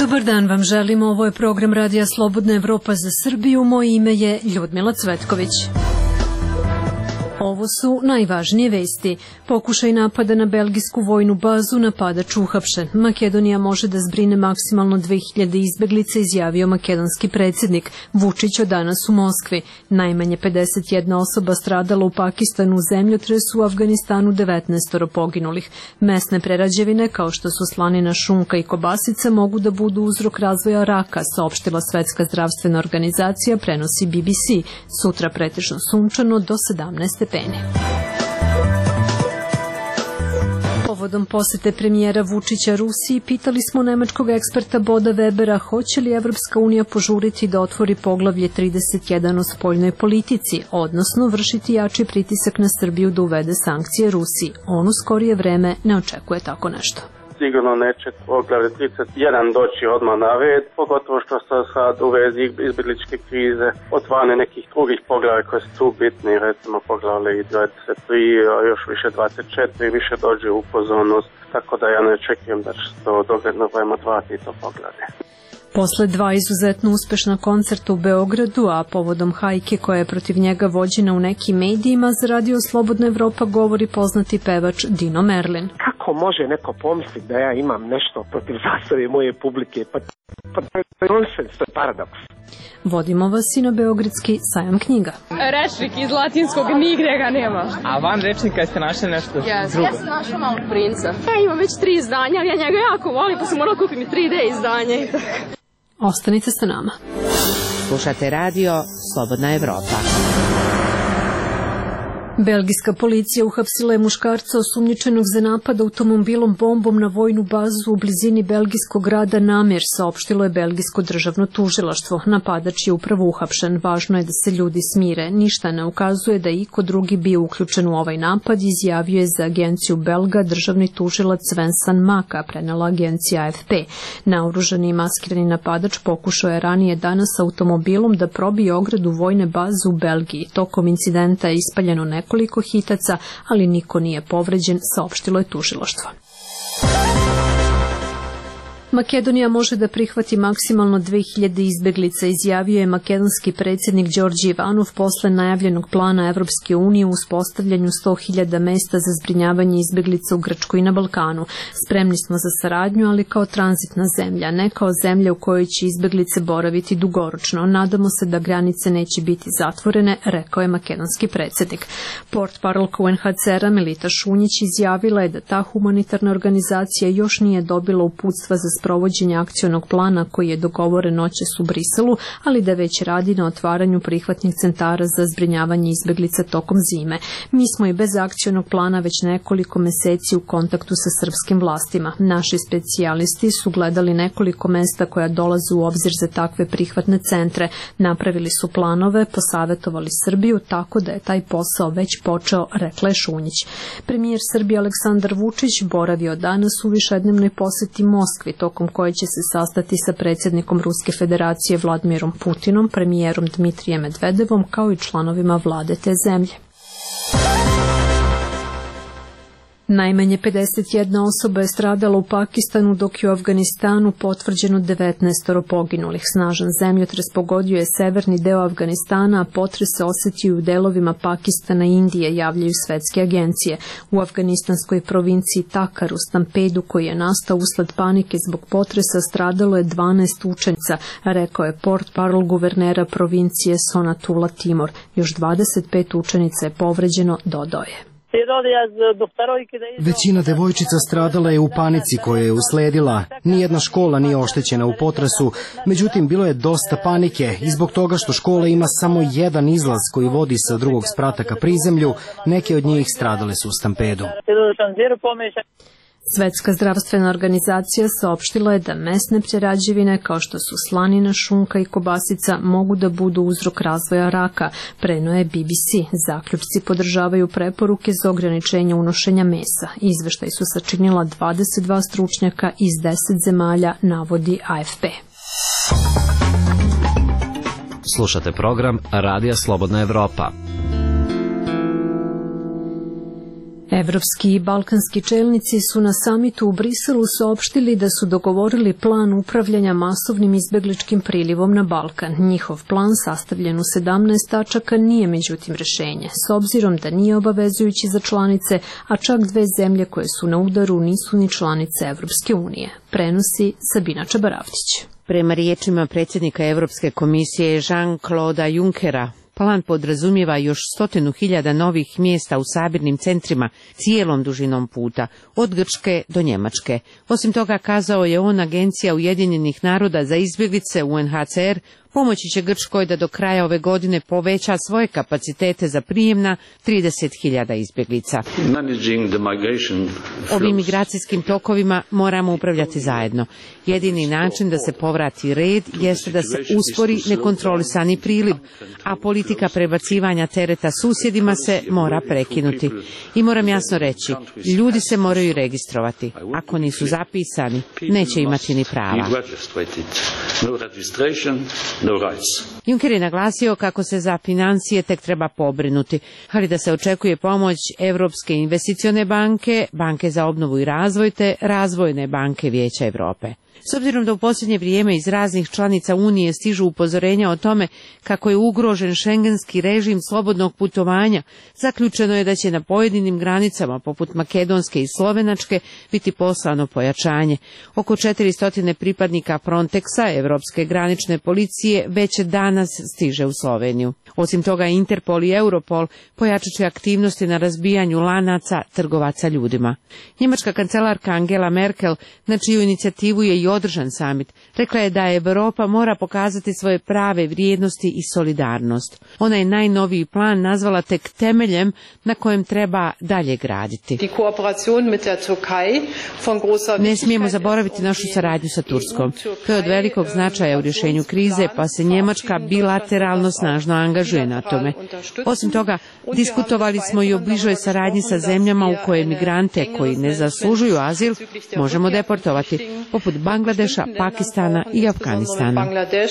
Dobar dan vam želimo, ovo je program Radija Slobodna Evropa za Srbiju, moje ime je Ljudmila Cvetković. Ovo su najvažnije vesti. Pokušaj napada na belgijsku vojnu bazu, napadač uhapšen. Makedonija može da zbrine maksimalno 2000 izbeglica, izjavio makedonski predsjednik. Vučić od danas u Moskvi. Najmanje 51 osoba stradala u Pakistanu, u zemljotresu, u Afganistanu 19 poginulih. Mesne prerađevine kao što su slanina, šunka i kobasica mogu da budu uzrok razvoja raka, saopštila Svetska zdravstvena organizacija, prenosi BBC. Sutra pretežno sunčano do 17 stepeni. Povodom posete premijera Vučića Rusiji, pitali smo nemačkog eksperta Boda Webera hoće li Evropska unija požuriti da otvori poglavlje 31 o spoljnoj politici, odnosno vršiti jači pritisak na Srbiju da uvede sankcije Rusiji. On u skorije vreme ne očekuje tako nešto. Sigurno neće poglavlje 31 doći odmah na red, pogotovo što se sad u vezi izbjegličke krize otvarane nekih drugih poglavlja koje su bitni, recimo poglavlje 23, a još više 24, više dođe u pozornost, tako da ja ne očekujem da će se to dogledno vreme otvarati to poglavlje. Posle dva izuzetno uspešna koncerta u Beogradu, a povodom hajke koja je protiv njega vođena u nekim medijima, za Radio Slobodna Evropa govori poznati pevač Dino Merlin. Kako može neko pomisliti da ja imam nešto protiv zastave moje publike? Pa to je nonsens, to je paradoks. Vodimo vas i na Beogradski sajam knjiga. Rečnik iz latinskog nigde ga nema. A van rečnika ste našli nešto drugo? Ja sam našla Malog princa. Ja imam već 3 izdanja, ali ja njega jako volim, pa sam morala kupiti 3D izdanje i tako. Ostanite sa nama. Slušate radio Slobodna Evropa. Belgijska policija uhapsila je muškarca osumnjičenog za napad automobilom bombom na vojnu bazu u blizini belgijskog grada Namur, saopštilo je belgijsko državno tužilaštvo. Napadač je upravo uhapšen. Važno je da se ljudi smire. Ništa ne ukazuje da je iko drugi bio uključen u ovaj napad, izjavio je za agenciju Belga državni tužilac Vincent Maka, prenela agencija AFP. Naoružani i maskirani napadač pokušao je ranije danas automobilom da probije ogradu vojne baze u Belgiji. Tokom incidenta je ispaljeno nekoliko hitaca, ali niko nije povređen, saopštilo je tužilaštvo. Makedonija može da prihvati maksimalno 2000 izbeglica, izjavio je makedonski predsjednik Đorđe Ivanov posle najavljenog plana Evropske unije u uspostavljanju 100.000 mesta za zbrinjavanje izbeglica u Grčkoj i na Balkanu. Spremni smo za saradnju, ali kao tranzitna zemlja, ne kao zemlja u kojoj će izbeglice boraviti dugoročno. Nadamo se da granice neće biti zatvorene, rekao je makedonski predsjednik. Portparolka UNHCR-a Melita Šunjić izjavila je da ta humanitarna organizacija još nije dobila uputstva za sprovođenje akcionog plana koji je dogovoren noćas u Briselu, ali da već radi na otvaranju prihvatnih centara za zbrinjavanje izbeglica tokom zime. Mi smo i bez akcionog plana već nekoliko meseci u kontaktu sa srpskim vlastima. Naši specijalisti su gledali nekoliko mesta koja dolaze u obzir za takve prihvatne centre. Napravili su planove, posavetovali Srbiju, tako da je taj posao već počeo, rekla je Šunjić. Premijer Srbije Aleksandar Vučić boravio danas u višednevnoj poseti Moskvi, tokom koje će se sastati sa predsjednikom Ruske federacije Vladimirom Putinom, premijerom Dmitrijem Medvedevom, kao i članovima vlade te zemlje. Najmanje 51 osoba je stradala u Pakistanu, dok je u Afganistanu potvrđeno 19 poginulih. Snažan zemljotres pogodio je severni deo Afganistana, a potres se osetio u delovima Pakistana i Indije, javljaju svetske agencije. U afganistanskoj provinciji Takar, u stampedu koji je nastao usled panike zbog potresa, stradalo je 12 učenica, rekao je portparol guvernera provincije Sonatula Timor. Još 25 učenica je povređeno, dodao je. Većina devojčica stradala je u panici koja je usledila. Nijedna škola nije oštećena u potresu, međutim bilo je dosta panike i zbog toga što škola ima samo jedan izlaz koji vodi sa drugog sprata ka prizemlju, neke od njih stradale su u stampedu. Svetska zdravstvena organizacija saopštila je da mesne prerađevine kao što su slanina, šunka i kobasica mogu da budu uzrok razvoja raka, preneo je BBC. Zaključci podržavaju preporuke za ograničenje unošenja mesa. Izveštaj su sačinila 22 stručnjaka iz 10 zemalja, navodi AFP. Slušate program Radija Slobodna Evropa. Evropski i balkanski čelnici su na samitu u Briselu saopštili da su dogovorili plan upravljanja masovnim izbegličkim prilivom na Balkan. Njihov plan, sastavljen u 17 tačaka, nije međutim rešenje, s obzirom da nije obavezujući za članice, a čak 2 zemlje koje su na udaru nisu ni članice Evropske unije. Prenosi Sabina Čabaravčić. Prema riječima predsjednika Europske komisije Jean-Claude Junckera, plan podrazumijeva još 100.000 novih mjesta u sabirnim centrima cijelom dužinom puta, od Grčke do Njemačke. Osim toga, kazao je on, Agencija Ujedinjenih naroda za izbjeglice UNHCR pomoći će Grčkoj da do kraja ove godine poveća svoje kapacitete za prijem na 30.000 izbjeglica. Ovim migracijskim tokovima moramo upravljati zajedno. Jedini način da se povrati red jeste da se uspori nekontrolisani priliv, a politika prebacivanja tereta susjedima se mora prekinuti. I moram jasno reći, ljudi se moraju registrovati. Ako nisu zapisani, neće imati ni prava. Juncker je naglasio kako se za financije tek treba pobrinuti, ali da se očekuje pomoć Europske investicione banke, Banke za obnovu i razvoj te Razvojne banke Vijeća Europe. S obzirom da u posljednje vrijeme iz raznih članica Unije stižu upozorenja o tome kako je ugrožen šengenski režim slobodnog putovanja, zaključeno je da će na pojedinim granicama, poput Makedonske i Slovenačke, biti poslano pojačanje. Oko 400 pripadnika Frontexa, Europske granične policije, već danas stiže u Sloveniju. Osim toga, Interpol i Europol pojačat će aktivnosti na razbijanju lanaca trgovaca ljudima. Njemačka kancelarka Angela Merkel, na čiju inicijativu je i održan samit, rekla je da Europa mora pokazati svoje prave vrijednosti i solidarnost. Ona je najnoviji plan nazvala tek temeljem na kojem treba dalje graditi. Ne smijemo zaboraviti našu saradnju sa Turskom. To je od velikog značaja u rješenju krize, pa se Njemačka bilateralno snažno angažuje na tome. Osim toga, diskutovali smo i o bližoj saradnji sa zemljama u koje migrante koji ne zaslužuju azil možemo deportovati, poput Bangladeša, Pakistana i Afganistana.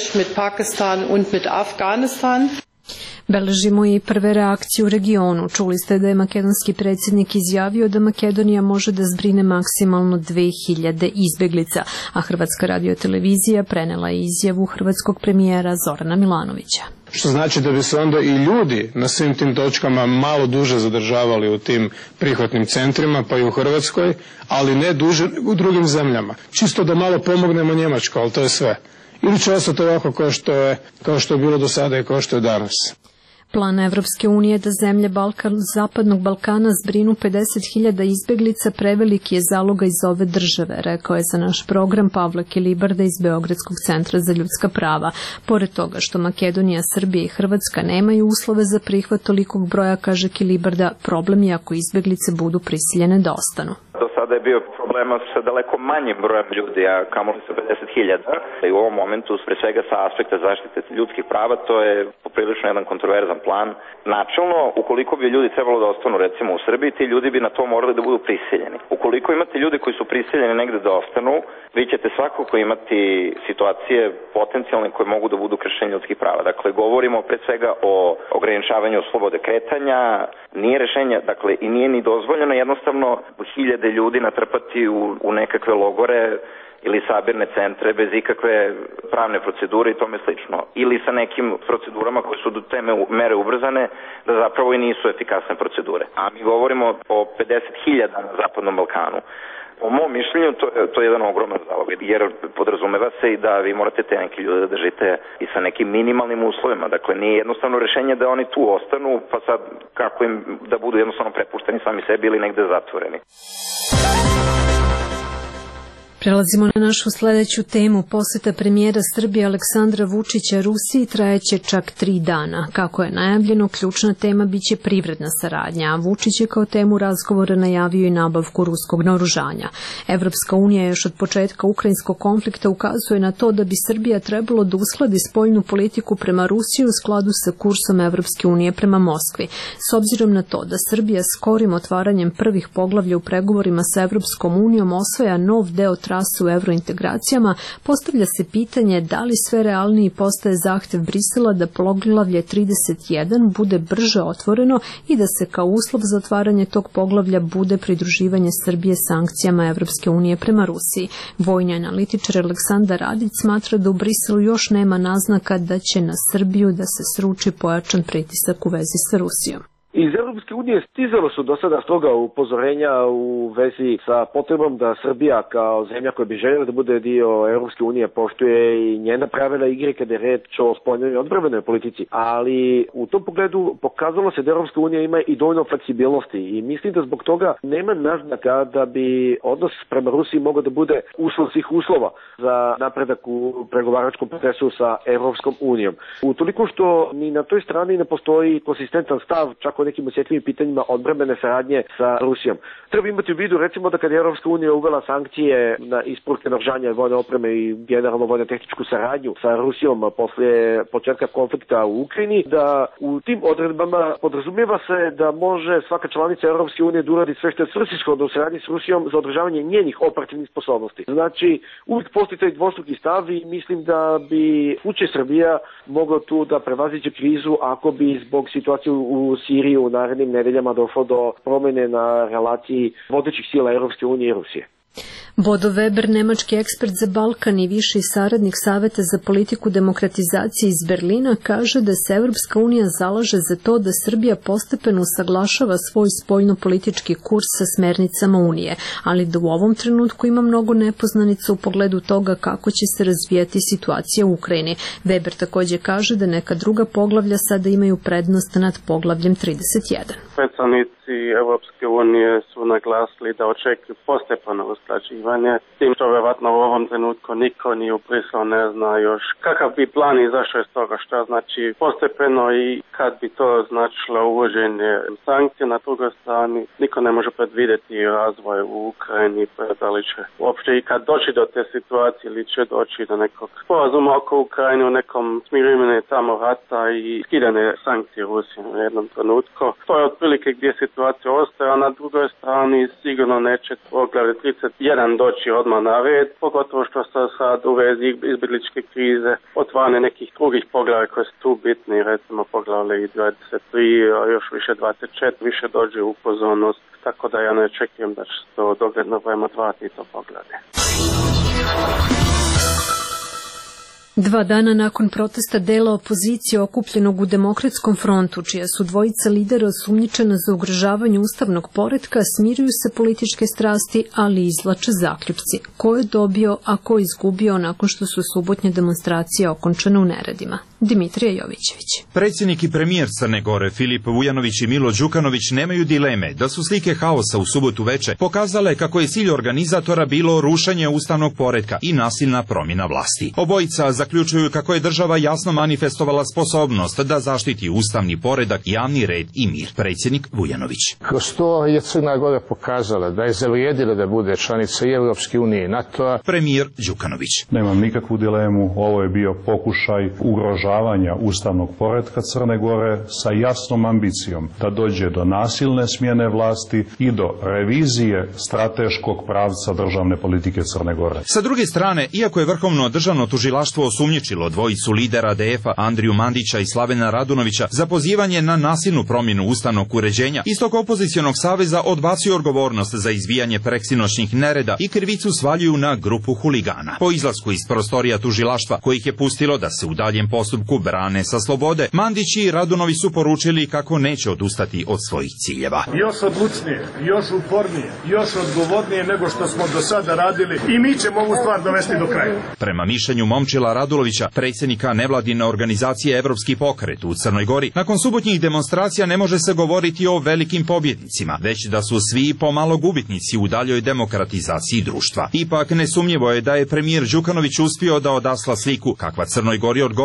Beležimo i prve reakcije u regionu. Čuli ste da je makedonski predsjednik izjavio da Makedonija može da zbrine maksimalno 2000 izbjeglica, a Hrvatska radiotelevizija prenela je izjavu hrvatskog premijera Zorana Milanovića. Što znači da bi se onda i ljudi na svim tim točkama malo duže zadržavali u tim prihvatnim centrima, pa i u Hrvatskoj, ali ne duže u drugim zemljama. Čisto da malo pomognemo Njemačkoj, ali to je sve. Ili će ostati ovako kao što je bilo do sada i kao što je danas. Plan Evropske unije da zemlje Zapadnog Balkana zbrinu 50.000 izbjeglica preveliki je zaloga iz ove države, rekao je za naš program Pavle Kilibarda iz Beogradskog centra za ljudska prava. Pored toga što Makedonija, Srbija i Hrvatska nemaju uslove za prihvat tolikog broja, kaže Kilibarda, problem je ako izbjeglice budu prisiljene da ostanu. Do sada je bio problema sa daleko manjim brojem ljudi, a kamoli sa 50.000. I u ovom momentu, pre svega sa aspekta zaštite ljudskih prava, to je poprilično jedan kontroverzan plan. Načelno, ukoliko bi ljudi trebalo da ostanu recimo u Srbiji, ti ljudi bi na to morali da budu prisiljeni. Ukoliko imate ljudi koji su prisiljeni negde da ostanu, vi ćete svakako imati situacije potencijalne koje mogu da budu kršenje ljudskih prava. Dakle, govorimo pre svega o ograničavanju slobode kretanja, nije rešenje, dakle, i nije ni dozvoljeno jednostavno hiljade ljudi natrpati u nekakve logore ili sabirne centre bez ikakve pravne procedure i tome slično. Ili sa nekim procedurama koje su do te mere ubrzane da zapravo i nisu efikasne procedure. A mi govorimo o 50.000 na Zapadnom Balkanu. Po mom mišljenju to je jedan ogroman zalog, jer podrazumeva se i da vi morate te neke ljude da držite i sa nekim minimalnim uslovima. Dakle, nije jednostavno rešenje da oni tu ostanu, pa sad kako im da budu jednostavno prepušteni sami sebi ili negde zatvoreni. Prelazimo na našu sljedeću temu. Posjeta premijera Srbije Aleksandra Vučića Rusiji trajeće čak 3 dana. Kako je najavljeno, ključna tema biće privredna saradnja, a Vučić je kao temu razgovora najavio i nabavku ruskog naoružanja. Evropska unija još od početka ukrajinskog konflikta ukazuje na to da bi Srbija trebalo da uskladi spoljnu politiku prema Rusiji u skladu sa kursom Evropske unije prema Moskvi. S obzirom na to da Srbija skorim otvaranjem prvih poglavlja u pregovorima sa Evropskom unijom osvaja nov deo trasu u eurointegracijama, postavlja se pitanje da li sve realniji postaje zahtev Brisela da poglavlje 31 bude brže otvoreno i da se kao uslov za otvaranje tog poglavlja bude pridruživanje Srbije sankcijama Evropske unije prema Rusiji. Vojni analitičar Aleksandar Radić smatra da u Briselu još nema naznaka da će na Srbiju da se sruči pojačan pritisak u vezi sa Rusijom. Iz Europske unije stizalo su do sada stroga upozorenja u vezi sa potrebom da Srbija kao zemlja koja bi željela da bude dio Europske unije poštuje i njena pravila igre kada je reč o spoljnoj i odbrambenoj politici. Ali u tom pogledu pokazalo se da Europska unija ima i dovoljno fleksibilnosti i mislim da zbog toga nema naznaka da bi odnos prema Rusiji mogao da bude uslov svih uslova za napredak u pregovaračkom procesu sa Europskom unijom. Utoliko što ni na toj strani ne postoji konsistentan stav čak o nekim osjetljivim pitanjima odbrambene saradnje sa Rusijom. Treba imati u vidu recimo da kad je Europska unija uvela sankcije na isporuke naoružanja vojne opreme i generalno vojno-tehničku saradnju sa Rusijom posle početka konflikta u Ukrajini, da u tim odredbama podrazumijeva se da može svaka članica Europske unije da uradi sve što je svrsishodno u saradnji s Rusijom za održavanje njenih operativnih sposobnosti. Znači, uvijek postoji taj dvostruki stav i mislim da bi slučaj Srbija mogao tu da prevaziđe krizu ako bi zbog situacije u Siriji u narednim nedeljama došlo do promjene na relaciji vodećih sila Europske unije i Rusije. Bodo Weber, nemački ekspert za Balkan i viši saradnik Saveta za politiku demokratizacije iz Berlina, kaže da se Evropska unija zalaže za to da Srbija postepeno usaglašava svoj spoljno-politički kurs sa smernicama Unije, ali da u ovom trenutku ima mnogo nepoznanica u pogledu toga kako će se razvijati situacija u Ukrajini. Weber također kaže da neka druga poglavlja sada imaju prednost nad poglavljem 31. Predstavnici Evropske unije su naglasili da očekuju postepeno usklađivanje, tim što vjerovatno u ovom trenutku niko ni u Briselu ne zna još kakav bi plan izašao iz toga, što znači postepeno i kad bi to značilo uvođenje sankcija. Na drugoj strani niko ne može predvidjeti razvoj u Ukrajini, da li će uopće i kad doći do te situacije ili će doći do nekog sporazuma oko Ukrajine u nekom smirivanje tamo rata i skidane sankcije Rusije u jednom trenutku. To je otprilike gdje situacija ostaje, a na drugoj strani sigurno neće poglavlje 31 doći odmah na red, pogotovo što se sad u vezi izbjegličke krize otvane nekih drugih poglavlja koje su tu bitni, recimo poglavlje 23, a još više 24, više dođe u pozornost, tako da ja ne očekujem da će se to dogledno vreme otvarati to poglavlje. 2 dana nakon protesta dela opozicije okupljenog u Demokratskom frontu, čija su dvojica lidera osumnjičena za ugrožavanje ustavnog poretka, smiruju se političke strasti, ali izvlače zaključci. Ko je dobio, a ko izgubio nakon što su subotnje demonstracije okončane u neredima? Dimitrije Jovićević. Predsjednik i premijer Crne Gore Filip Vujanović i Milo Đukanović nemaju dileme da su slike haosa u subotu veče pokazale kako je cilj organizatora bilo rušenje ustavnog poretka i nasilna promjena vlasti. Obojica zaključuju kako je država jasno manifestovala sposobnost da zaštiti ustavni poredak, javni red i mir. Predsjednik Vujanović. Kroz to je Crna Gora pokazala da je zavrijedila da bude članica i Europske unije i NATO-a. Premijer Đukanović. Nemam nikakvu dilemu, ovo je bio pokušaj ugrožavanja ustavnog poretka Crne Gore sa jasnom ambicijom da dođe do nasilne smjene vlasti i do revizije strateškog pravca državne politike Crne Gore. Sa druge strane, iako je Vrhovno državno tužilaštvo osumnjičilo dvojicu lidera ADF-a Andriju Mandića i Slavena Radunovića za pozivanje na nasilnu promjenu ustavnog uređenja, istog opozicionog saveza odbacuju odgovornost za izbijanje preksinoćnih nereda i krivicu svaljuju na grupu huligana. Po izlasku iz prostorija tužilaštva, kojih je pustilo da se u daljem postupku brane sa slobode, Mandić i Radunović su poručili kako neće odustati od svojih ciljeva. Još odlučnije, još upornije, još odgovornije nego što smo do sada radili i mi ćemo ovu stvar dovesti do kraja. Prema mišljenju Momčila Radulovića, predsjednika nevladine organizacije Evropski pokret u Crnoj Gori, nakon subotnjih demonstracija ne može se govoriti o velikim pobjednicima, već da su svi pomalo gubitnici u daljoj demokratizaciji društva. Ipak nesumnjivo je da je premijer Đukanović uspio da odasla sliku kakva Crnoj Gori odgovara u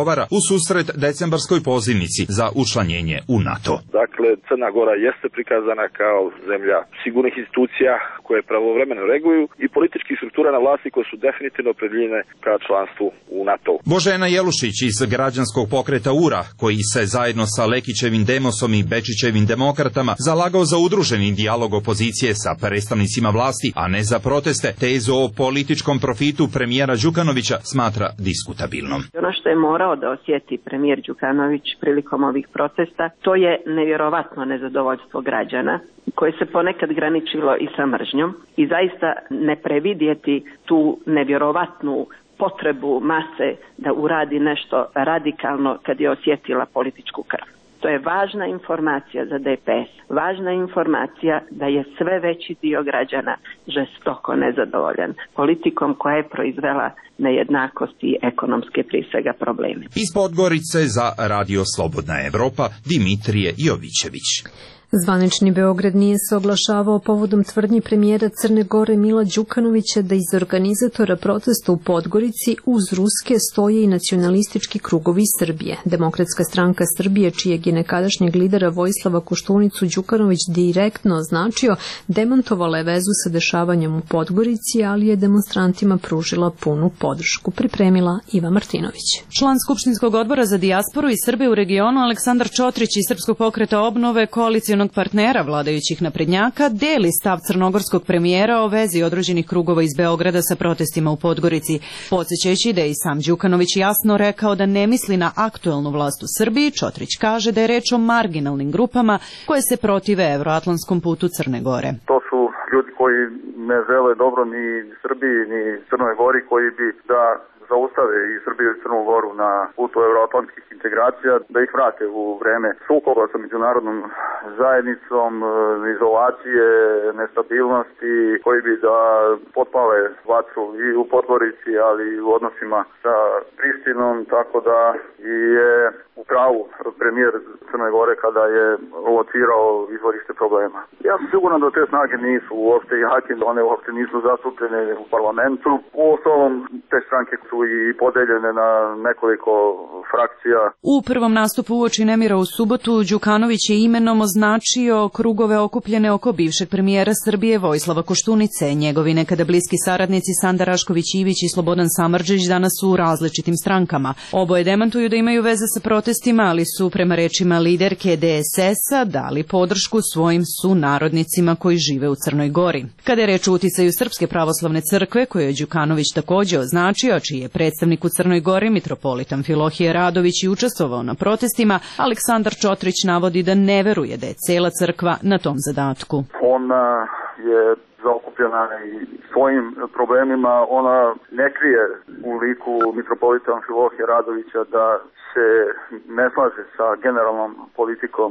susret decembarskoj pozivnici za učlanjenje u NATO. Dakle, Crna Gora jeste prikazana kao zemlja sigurnih institucija koje pravovremeno reaguju i političkih struktura na vlasti koje su definitivno opredeljene ka članstvu u NATO. Božena Jelušić iz građanskog pokreta URA, koji se zajedno sa Lekićevim Demosom i Bečićevim demokratama zalagao za udruženi dijalog opozicije sa predstavnicima vlasti, a ne za proteste, tezu o političkom profitu premijera Đukanovića smatra diskutabilnom. Ono što je morao da osjeti premijer Đukanović prilikom ovih protesta, to je nevjerovatno nezadovoljstvo građana koje se ponekad graničilo i sa mržnjom i zaista ne previdjeti tu nevjerovatnu potrebu mase da uradi nešto radikalno kad je osjetila političku krv. To je važna informacija za DPS, važna informacija da je sve veći dio građana žestoko nezadovoljan politikom koja je proizvela nejednakosti i ekonomske prije svega probleme. Iz Podgorice za Radio Slobodna Evropa, Dimitrije Jovićević. Zvanični Beograd nije se oglašavao povodom tvrdnji premijera Crne Gore Mila Đukanovića da iz organizatora protesta u Podgorici uz ruske stoje i nacionalistički krugovi Srbije. Demokratska stranka Srbije, čijeg je nekadašnjeg lidera Vojislava Koštunicu Đukanović direktno označio, demantovala je vezu sa dešavanjem u Podgorici, ali je demonstrantima pružila punu podršku, pripremila Iva Martinović. Član Skupštinskog odbora za dijasporu i Srbe u regionu Aleksandar Čotrić iz Srpskog pokreta obnove, koalicijonog partnera vladajućih naprednjaka, deli stav crnogorskog premijera o vezi određenih krugova iz Beograda sa protestima u Podgorici, podsjećajući da je i sam Đukanović jasno rekao da ne misli na aktuelnu vlast u Srbiji. Čotrić kaže da je reč o marginalnim grupama koje se protive evroatlantskom putu Crne Gore. To su ljudi koji ne žele dobro ni Srbiji ni Crnoj Gori, koji bi da zaustave i Srbiju i Crnu Goru na putu evroatlantskih integracija, da ih vrate u vreme sukoba sa međunarodnom zajednicom, izolacije, nestabilnosti, koji bi da potpale vatru i u Podgorici, ali i u odnosima sa Prištinom, tako da je u pravu premijer Crne Gore kada je locirao izvorište problema. Ja sam siguran da te snage nisu uopšte jake, da one uopšte nisu zastupljene u parlamentu. U osnovom te stranke su i podeljene na nekoliko frakcija. U prvom nastupu uoči nemira u subotu Đukanović je imenom označio krugove okupljene oko bivšeg premijera Srbije Vojislava Koštunice. Njegovi nekada bliski saradnici Sanda Rašković-Ivić i Slobodan Samardžić danas su u različitim strankama. Oboje demantuju da imaju veze sa protestima, ali su prema rečima liderke DSS-a dali podršku svojim sunarodnicima koji žive u Crnoj Gori. Kada je reč o uticaju Srpske pravoslavne crkve, koju je Đukanović takođe označio, čiji je predstavnik u Crnoj Gori, mitropolitan Filohije Radović, i učestvovao na protestima, Aleksandar Čotrić navodi da ne veruje da je cela crkva na tom zadatku. Ona je zaokupljena i svojim problemima, ona ne krije u liku mitropolitan Filohije Radovića da se ne slaže sa generalnom politikom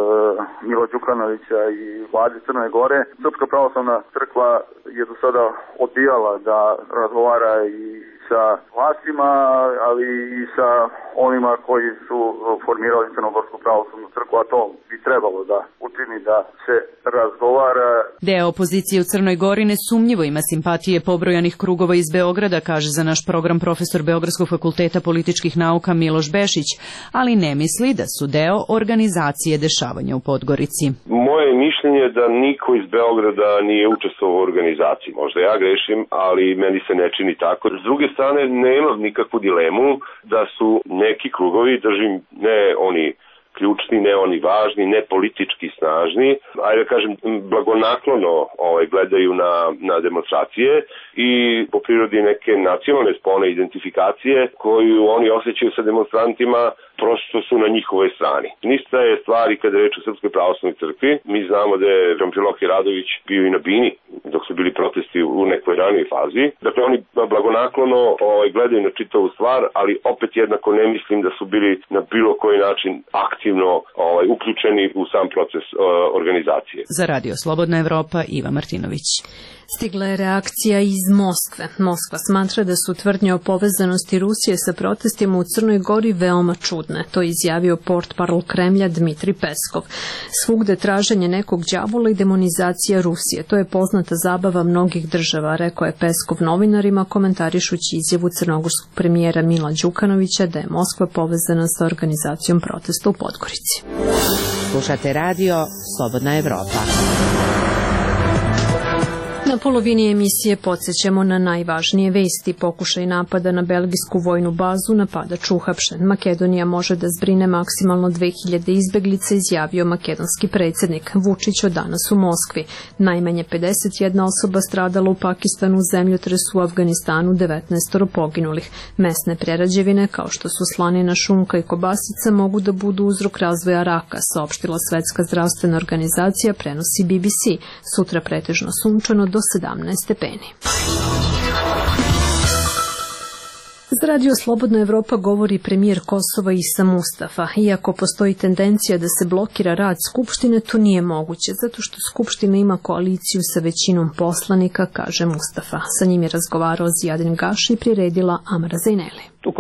Mila Đukanovića i vlade Crne Gore. Srpska pravoslavna crkva je do sada odbijala da razgovara i sa vlastima, ali i sa onima koji su formirali Crnogorsku pravoslavnu crkvu, a to bi trebalo da učini da se razgovara. Deo opozicije u Crnoj Gori nesumnjivo ima simpatije pobrojanih krugova iz Beograda, kaže za naš program profesor Beogradskog fakulteta političkih nauka Miloš Bešić, ali ne misli da su deo organizacije dešavanja u Podgorici. Moje mišljenje je da niko iz Beograda nije učestvovao u organizaciji. Možda ja grešim, ali meni se ne čini tako. S druge strane, nemam nikakvu dilemu da su neki krugovi, držim, ne oni ključni, ne oni važni, ne politički snažni, ajde da kažem, blagonaklono gledaju na demonstracije i po prirodi neke nacionalne spone identifikacije koju oni osjećaju sa demonstrantima, prosto su na njihovoj strani. Nista je stvari kada je reč o Srpskoj pravoslavnoj crkvi. Mi znamo da je Filohije Radović bio i na Bini dok su bili protesti u nekoj ranijoj fazi. Dakle, oni blagonaklono gledaju na čitavu stvar, ali opet jednako ne mislim da su bili na bilo koji način aktivni aktivno uključeni u sam proces organizacije. Za Radio Slobodna Evropa, Iva Martinović. Stigla je reakcija iz Moskve. Moskva smatra da su tvrdnje o povezanosti Rusije sa protestima u Crnoj Gori veoma čudne. To je izjavio portparol Kremlja Dmitri Peskov. Svugde traženje nekog đavola i demonizacija Rusije. To je poznata zabava mnogih država, rekao je Peskov novinarima komentarišući izjavu crnogorskog premijera Mila Đukanovića da je Moskva povezana sa organizacijom protesta u Podgorici. Slušate radio Slobodna Evropa. Na polovini emisije podsjećamo na najvažnije vesti. Pokušaj napada na belgijsku vojnu bazu, napadač uhapšen. Makedonija može da zbrine maksimalno 2000 izbeglica, izjavio makedonski predsjednik. Vučić od danas u Moskvi. Najmanje 51 osoba stradala u Pakistanu, zemljotres u Afganistanu, 19 poginulih. Mesne prerađevine kao što su slanina, šunka i kobasica mogu da budu uzrok razvoja raka, saopštila Svetska zdravstvena organizacija, prenosi BBC. Sutra pretežno sunčano do 17 stepeni. Za Radio Slobodna Evropa govori premijer Kosova Isa Mustafa. Iako postoji tendencija da se blokira rad Skupštine, to nije moguće, zato što Skupština ima koaliciju sa većinom poslanika, kaže Mustafa. Sa njim je razgovarao Zijadin Gaši i priredila Amara Zajneli.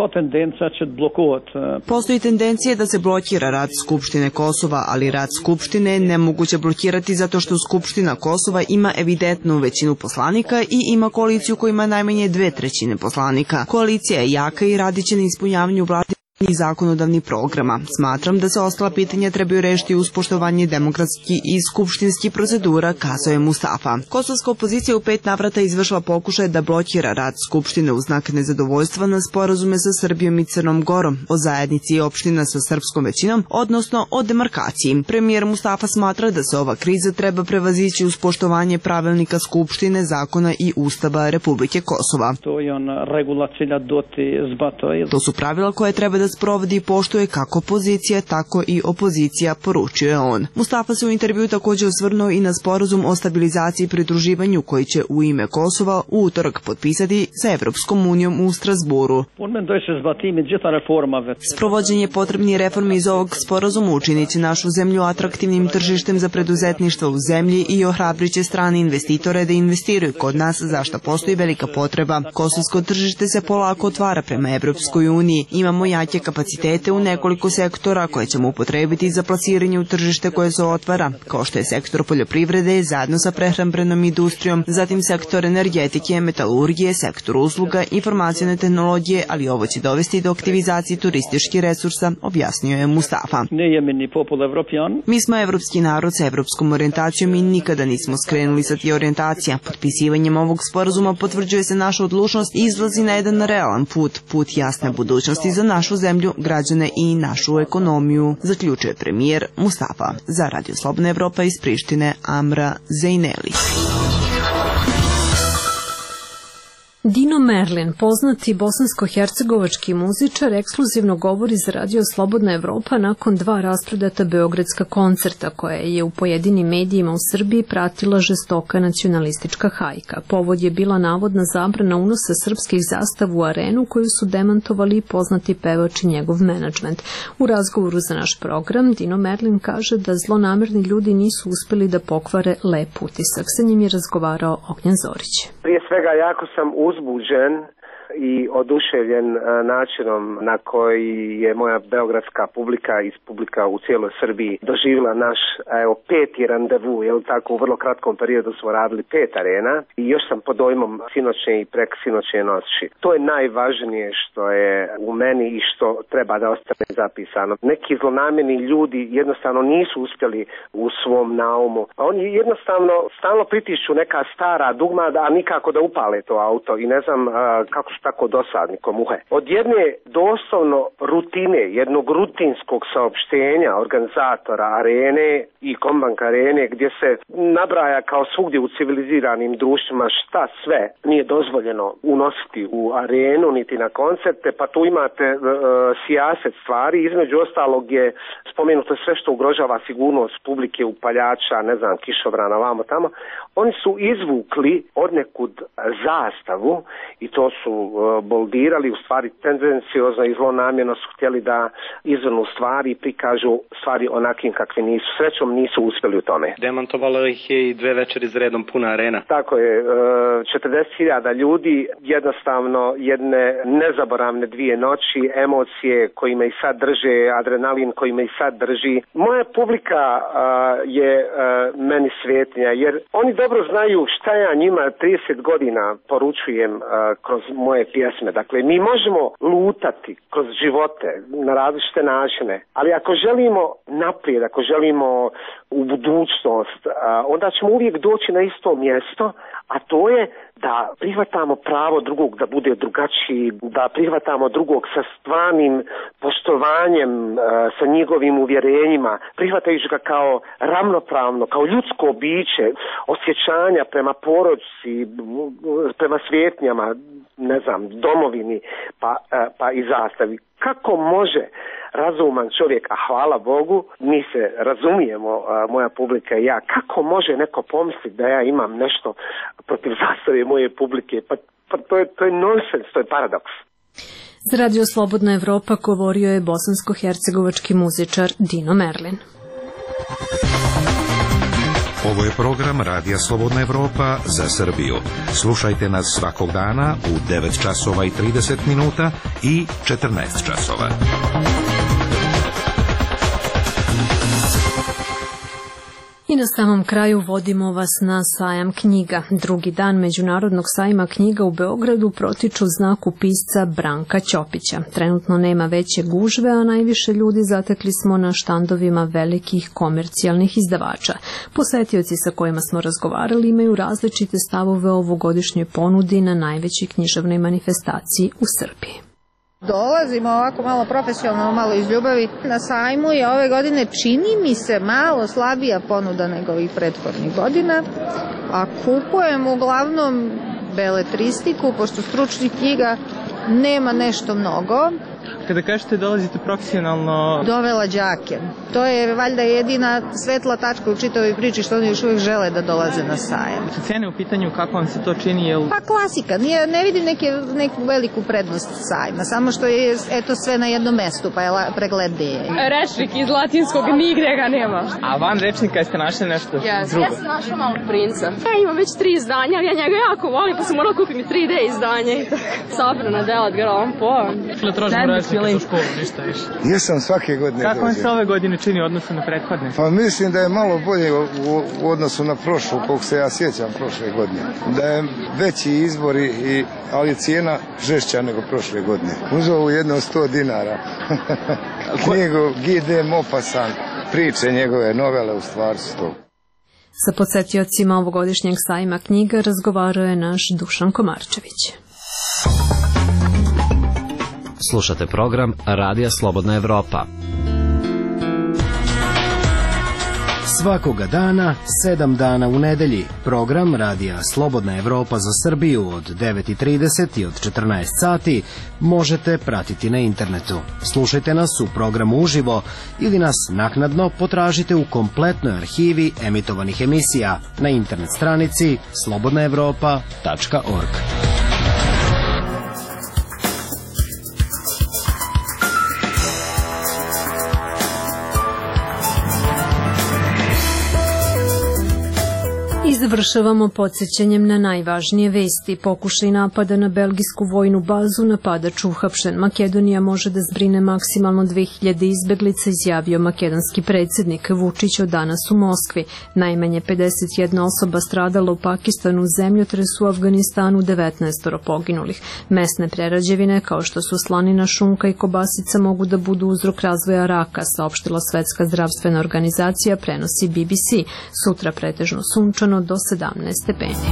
Postoji tendencija da se blokira rad Skupštine Kosova, ali rad Skupštine je nemoguće blokirati zato što Skupština Kosova ima evidentnu većinu poslanika i ima koaliciju koja ima najmanje 2/3 poslanika. Koalicija je jaka i radit će na ispunjavanju vlade i zakonodavnih programa. Smatram da se ostala pitanja trebaju rešiti uz poštovanje demokratskih i skupštinskih procedura, kazao je Mustafa. Kosovska opozicija u 5 navrata izvršila pokušaj da blokira rad Skupštine u znak nezadovoljstva na sporazume sa Srbijom i Crnom Gorom, o zajednici i opština sa srpskom većinom, odnosno o demarkaciji. Premijer Mustafa smatra da se ova kriza treba prevazići uz poštovanje pravilnika Skupštine, zakona i Ustava Republike Kosova. To su pravila koje treba da sprovodi i poštuje kako pozicija, tako i opozicija, poručio je on. Mustafa se u intervju također osvrnuo i na sporazum o stabilizaciji i pridruživanju koji će u ime Kosova u utorak potpisati sa Evropskom unijom u Strasburu. Sprovođenje potrebnih reformi iz ovog sporazuma učinit će našu zemlju atraktivnim tržištem za preduzetništvo u zemlji i ohrabrit će strane investitore da investiraju kod nas, za što postoji velika potreba. Kosovsko tržište se polako otvara prema Evropskoj uniji. Imamo jake kapacitete u nekoliko sektora koje ćemo upotrebiti za plasiranje u tržište koje se otvara, kao što je sektor poljoprivrede zajedno sa prehrambenom industrijom, zatim sektor energetike, metalurgije, sektor usluga, informacione tehnologije, ali ovo će dovesti do aktivizacije turističkih resursa, objasnio je Mustafa. Mi smo evropski narod sa evropskom orijentacijom i nikada nismo skrenuli sa tih orijentacija. Potpisivanjem ovog sporazuma potvrđuje se naša odlučnost i izlazi na jedan realan put jasne budućnosti za našu zemlju, građane i našu ekonomiju, zaključuje premijer Mustafa. Za Radio Slobodna Evropa iz Prištine, Amra Zajneli. Dino Merlin, poznati bosansko-hercegovački muzičar, ekskluzivno govori za Radio Slobodna Evropa nakon 2 rasprodata beogradska koncerta koja je u pojedinim medijima u Srbiji pratila žestoka nacionalistička hajka. Povod je bila navodna zabrana unosa srpskih zastava u arenu koju su demantovali poznati pevač i njegov menadžment. U razgovoru za naš program Dino Merlin kaže da zlonamerni ljudi nisu uspeli da pokvare lep utisak. Sa njim je razgovarao Ognjen Zorić. Prije svega jako sam uzbuđen i oduševljen načinom na koji je moja beogradska publika i publika u cijeloj Srbiji doživjela naš 5. randevu, tako u vrlo kratkom periodu smo radili 5 arena i još sam pod dojmom sinoćne i preksinoćne noći. To je najvažnije što je u meni i što treba da ostane zapisano. Neki zlonamjerni ljudi jednostavno nisu uspjeli u svom naumu. Oni jednostavno stalno pritišću neka stara dugma, a nikako da upale to auto i ne znam kako su tako dosadni ko muhe. Od jedne doslovno rutine, jednog rutinskog saopštenja organizatora arene i Kombank arene gdje se nabraja kao svugdje u civiliziranim društvima šta sve nije dozvoljeno unositi u arenu niti na koncerte, pa tu imate sijaset stvari, između ostalog je spomenuto sve što ugrožava sigurnost publike, upaljača, ne znam, kišobrana, vamo tamo. Oni su izvukli odnekud zastavu i to su boldirali, u stvari tendenciozno i zlonamjerno su htjeli da izvrnu stvari i prikažu stvari onakim kakvi nisu. Srećom nisu uspjeli u tome. Demantovalo ih je i 2 večeri za redom puna arena. Tako je, 40.000 ljudi, jednostavno jedne nezaboravne 2 noći, emocije koji me i sad drže, adrenalin koji me i sad drži. Moja publika je meni svetinja, jer oni dobro znaju šta ja njima 30 godina poručujem kroz moje pjesme. Dakle, mi možemo lutati kroz živote na različite načine, ali ako želimo naprijed, ako želimo u budućnost, onda ćemo uvijek doći na isto mjesto, a to je da prihvatamo pravo drugog da bude drugačiji, da prihvatamo drugog sa stvarnim poštovanjem, sa njegovim uvjerenjima, prihvatajući ga kao ravnopravno, kao ljudsko biće, osjećanja prema porodici, prema svijetnjama, ne znam, domovini, pa i zastavi. Kako može razuman čovjek, a hvala Bogu, mi se razumijemo, moja publika i ja, kako može neko pomisliti da ja imam nešto protiv zastave moje publike? Pa to je nonsens, to je paradoks. Za Radio Slobodna Evropa govorio je bosansko-hercegovački muzičar Dino Merlin. Ovo je program Radija Slobodna Evropa za Srbiju. Slušajte nas svakog dana u 9 časova i 30 minuta i 14 časova. I na samom kraju vodimo vas na sajam knjiga. Drugi dan Međunarodnog sajma knjiga u Beogradu protiču u znaku pisca Branka Ćopića. Trenutno nema veće gužve, a najviše ljudi zatekli smo na štandovima velikih komercijalnih izdavača. Posetioci sa kojima smo razgovarali imaju različite stavove o ovogodišnjoj ponudi na najvećoj književnoj manifestaciji u Srbiji. Dolazimo ovako malo profesionalno, malo iz ljubavi. Na sajmu je ove godine, čini mi se, malo slabija ponuda nego ovih prethodnih godina, a kupujem uglavnom beletristiku, pošto stručnih knjiga nema nešto mnogo. Kada kažete dolazite profesionalno... Dovela đake. To je valjda jedina svetla tačka u čitavoj priči što oni još uvijek žele da dolaze na sajam. Su cene u pitanju, kako vam se to čini? Pa klasika, ne vidim neku veliku prednost sajma, samo što je sve na jednom mestu, pa je preglednije. Rečnik iz latinskog nigde ga nema. A van rečnika ste našli nešto drugo? Ja sam našla Malog princa. Ja imam već 3 izdanja, ali ja njega jako volim, pa sam morala kupiti 3D izdanje. Sabrana dela Edgar u školu, ništa više. Jesam svake godine. Kako vam se ove godine čini u odnosu na prethodne? Pa mislim da je malo bolje u odnosu na prošlu, koliko se ja sjećam prošle godine. Da je veći izbor, ali cijena žešća nego prošle godine. Uzeo jedno 100 dinara. Knjigu Guy de Maupassant, priče njegove novele u stvari su to. Sa podsjetiocima ovogodišnjeg sajma knjiga razgovarao je naš Dušan Komarčević. Slušate program Radija Slobodna Evropa. Svakoga dana, 7 dana u nedelji, program Radija Slobodna Evropa za Srbiju od 9:30 i od 14 sati možete pratiti na internetu. Slušajte nas u programu uživo ili nas naknadno potražite u kompletnoj arhivi emitovanih emisija na internet stranici slobodnaevropa.org. I završavamo podsjećanjem na najvažnije vesti. Pokušaj napada na belgijsku vojnu bazu, napadač uhapšen. Makedonija može da zbrine maksimalno 2000 izbeglica, izjavio makedonski predsjednik. Vučić od danas u Moskvi. Najmanje 51 osoba stradala u Pakistanu, zemljotresu u Afganistanu, 19 poginulih. Mesne prerađevine kao što su slanina, šunka i kobasica mogu da budu uzrok razvoja raka, saopštila Svetska zdravstvena organizacija, prenosi BBC. Sutra pretežno sunčano do 17 stepeni.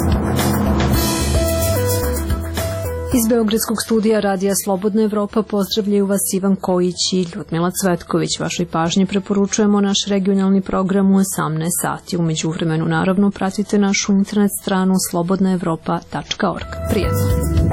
Iz Beogradskog studija Radija Slobodna Evropa pozdravljaju vas Ivan Kojić i Ljudmila Cvetković. Vašoj pažnji preporučujemo naš regionalni program u 18 sati. U međuvremenu naravno pratite našu internet stranu slobodnaevropa.org. Prijetno!